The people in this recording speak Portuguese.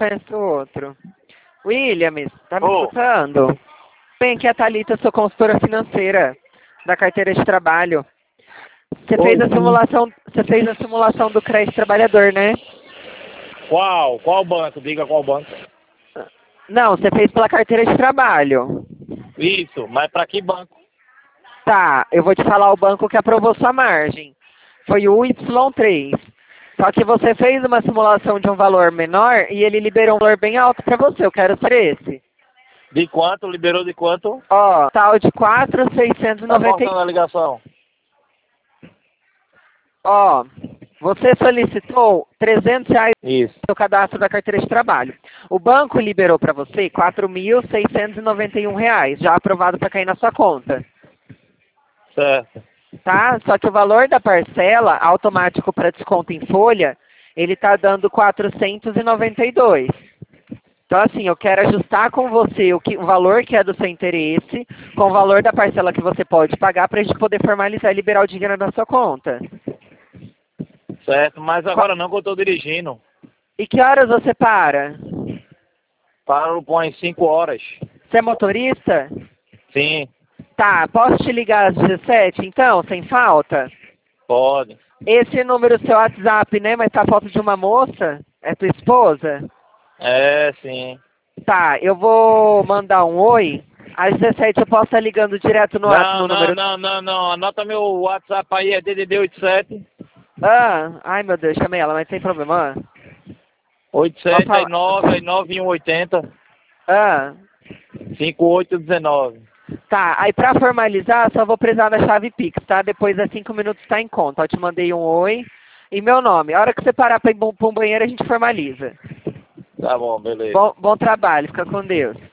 parece outro. Williams, tá me Ô. escutando? Bem, aqui é a Thalita, sou consultora financeira da carteira de trabalho. Você Oi, fez a simulação do crédito trabalhador, né? Qual? Qual banco? Diga qual banco. Não, você fez pela carteira de trabalho. Isso, mas para que banco? Tá, eu vou te falar o banco que aprovou sua margem. Foi o Y3. Só que você fez uma simulação de um valor menor e ele liberou um valor bem alto para você. Eu quero ser esse. De quanto? Liberou de quanto? Ó, tal de Tá 4.690. cortando a ligação. Ó, você solicitou R$ 300 Isso, no cadastro da carteira de trabalho. O banco liberou para você R$ 4.691, já aprovado para cair na sua conta. certo. Tá? Só que o valor da parcela, automático para desconto em folha, ele tá dando 492. Então, assim, eu quero ajustar com você o valor que é do seu interesse, com o valor da parcela que você pode pagar, para a gente poder formalizar e liberar o dinheiro na sua conta. Certo, mas agora não que eu estou dirigindo. E que horas você para? Paro por umas 5 horas. Você é motorista? Sim, Tá, posso te ligar às 17, então, sem falta? pode. Esse número é seu WhatsApp, né? Mas tá a foto de uma moça? É tua esposa? É, sim. Tá, eu vou mandar um oi. Às 17 eu posso estar ligando direto no Não, número... não. Anota meu WhatsApp aí, é DDD 87. Ah, ai meu Deus, chamei ela, mas sem problema. 87 falar. 9180 Ah, 5819. tá, aí pra formalizar, só vou precisar da chave Pix, tá? Depois das 5 minutos tá em conta. Eu te mandei um oi e meu nome. A hora que você parar pra ir pra um banheiro, a gente formaliza. Tá bom, beleza. Bom trabalho, fica com Deus.